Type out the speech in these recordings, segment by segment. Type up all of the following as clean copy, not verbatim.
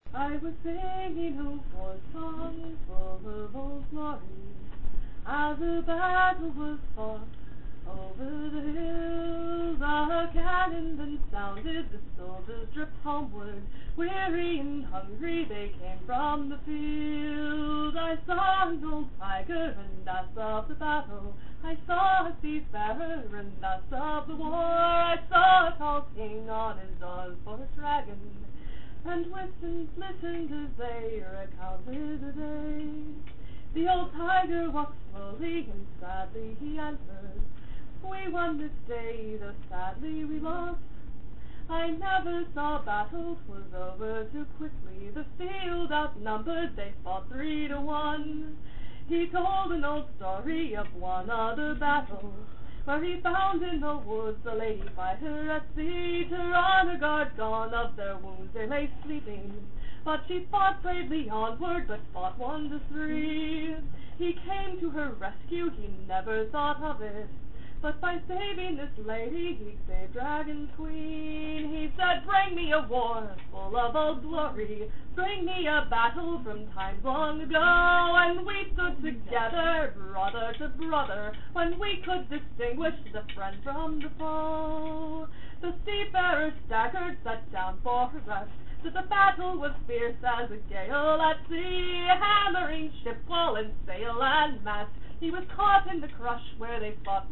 I was singing a war song full of old glory, as the battle was fought over the hills. A cannon then sounded, the soldiers drift homeward, weary and hungry they came from the field. I saw an old tiger and I saw the battle, I saw a seafarer and I saw the war. I saw a tall king on his Osborne dragon, and listened as they recounted the day. The old tiger walked slowly and sadly he answered, "We won this day, though sadly we lost. I never saw battle, 'twas over too quickly. The field outnumbered, they fought 3-1. He told an old story of one other battle, where he found in the woods a lady fighter at sea. To honor guard gone, of their wounds they lay sleeping, but she fought bravely onward, but fought 1-3. He came to her rescue, he never thought of it, but by saving this lady he'd save Dragon's Queen. He said, "Bring me a war full of old glory, bring me a battle from times long ago, when we stood together, brother to brother, when we could distinguish the friend from the foe." The seafarer staggered, sat down for her rest, that the battle was fierce as a gale at sea, hammering ship wall and sail and mast. He was caught in the crush where they fought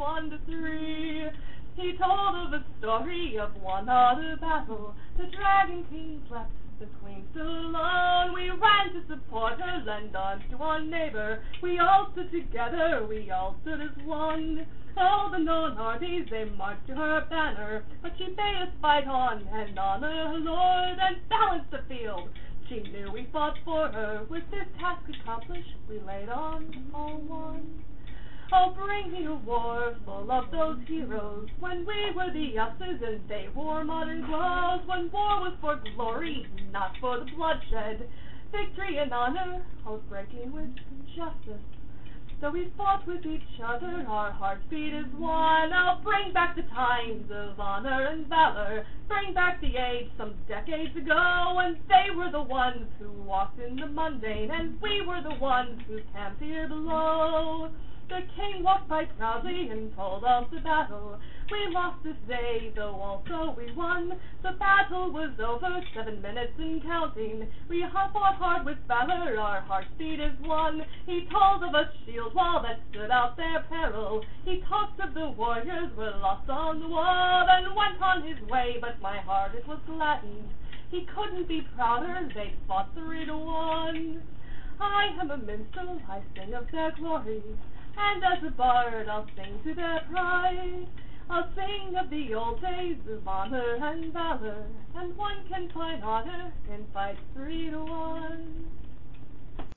1-3. He told of a story of one other battle. The Dragon King slept, the Queen still alone. We ran to support her, lend arms to our neighbor. We all stood together, we all stood as one. All the known armies, they marched to her banner, but she bade us fight on and honor her lord and balance the field. She knew we fought for her. With this task accomplished, we laid on all one. Oh, bring me a war full of those heroes, when we were the us's and they wore modern clothes, when war was for glory, not for the bloodshed, victory and honor, oath breaking with justice. Though we fought with each other, our hearts beat as one. Oh, bring back the times of honor and valor, bring back the age some decades ago, when they were the ones who walked in the mundane, and we were the ones who camped here below." The king walked by proudly and told of the battle. "We lost this day, though also we won. The battle was over, 7 minutes and counting. We fought hard with valor, our hearts beat as one." He told of a shield wall that stood out their peril. He talked of the warriors were lost on the wall, and went on his way, but my heart it was gladdened. He couldn't be prouder, they fought 3-1. I am a minstrel, I sing of their glory, and as a bard I'll sing to their pride. I'll sing of the old days of honor and valor, and one can find honor in fights 3-1.